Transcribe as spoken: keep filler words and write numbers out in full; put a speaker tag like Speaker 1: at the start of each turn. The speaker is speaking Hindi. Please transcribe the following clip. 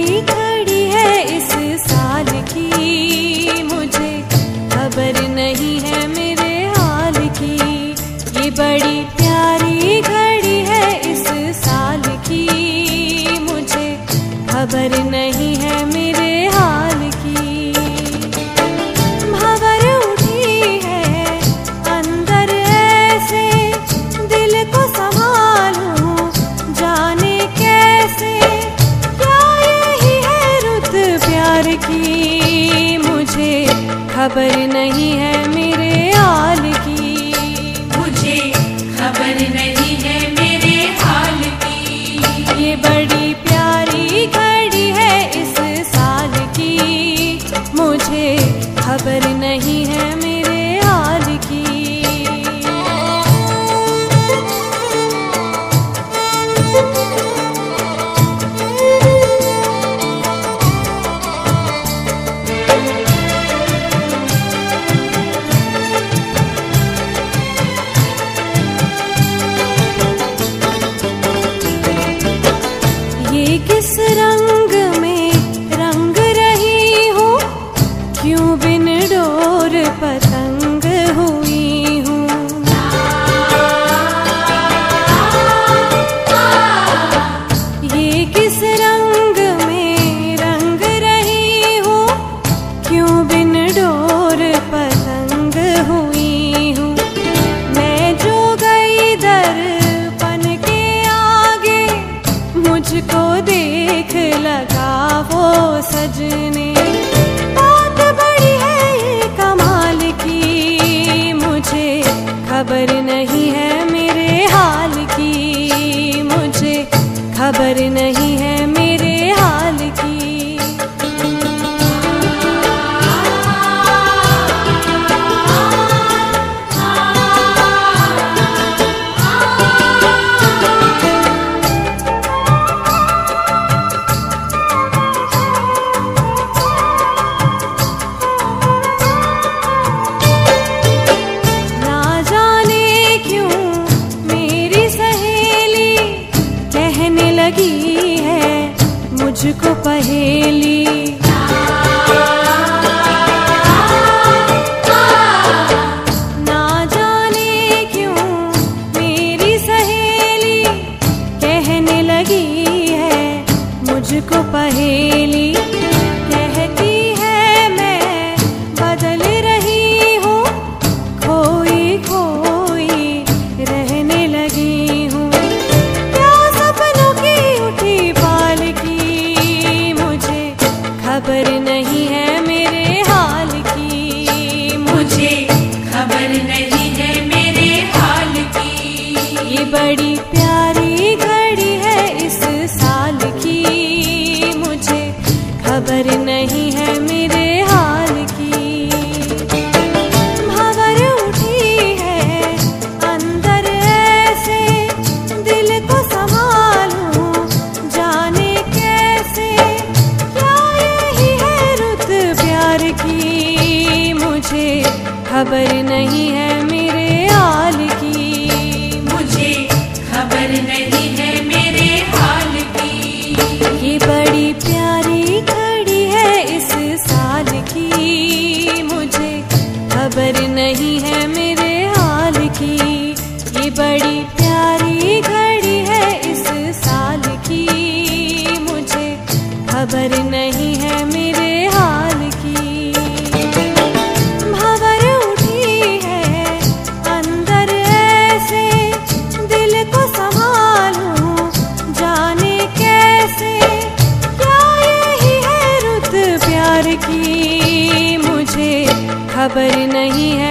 Speaker 1: प्यारी घड़ी है इस साल की, मुझे खबर नहीं है मेरे हाल की। ये बड़ी प्यारी घड़ी है इस साल की, मुझे खबर नहीं है मेरे हाल की। भंवर उठी है अंदर ऐसे, दिल को संभालूं जाने कैसे। क्या यही है रुत प्यार की, मुझे खबर नहीं है मेरे हाल की।
Speaker 2: मुझे खबर नहीं है मेरे हाल की।
Speaker 1: ये बड़ी प्यारी घड़ी है इस साल की, मुझे खबर नहीं है मेरे हाल की। ये किस रंग में रंग रही हूँ, क्यों बिन डोर पतंग हुई हूँ। ये किस रंग में रंग रही हूँ, क्यों बिन डोर पतंग हुई हूँ। मैं जो गई दर्पण के आगे, मुझको देख लगा वो सजने। बात बड़ी है ये कमाल की, मुझे खबर नहीं है मेरे हाल की। मुझे खबर नहीं है मेरे हाल की। लगी है मुझको पहेली, ना जाने क्यों मेरी सहेली कहने लगी है मुझको पहेली। कहती है मैं बदल रही हूँ, खोई खोई रहने लगी हूँ। खबर नहीं है मेरे हाल की,
Speaker 2: मुझे खबर नहीं है मेरे हाल की।
Speaker 1: ये बड़ी प्यारी घड़ी है इस साल की, मुझे खबर नहीं है मेरे हाल की। भंवर उठी है अंदर ऐसे, दिल को संभालूं जाने कैसे। प्यार की, मुझे खबर नहीं है मेरे हाल की।
Speaker 2: मुझे खबर नहीं है मेरे हाल की।
Speaker 1: ये बड़ी प्यारी घड़ी है इस साल की, मुझे खबर नहीं है मेरे हाल की। ये बड़ी प्यारी घड़ी है इस साल की, मुझे खबर नहीं है मेरे हाल की। भंवर उठी है अंदर ऐसे, दिल को संभालूं जाने कैसे। क्या यही है रुत प्यार की, मुझे खबर नहीं है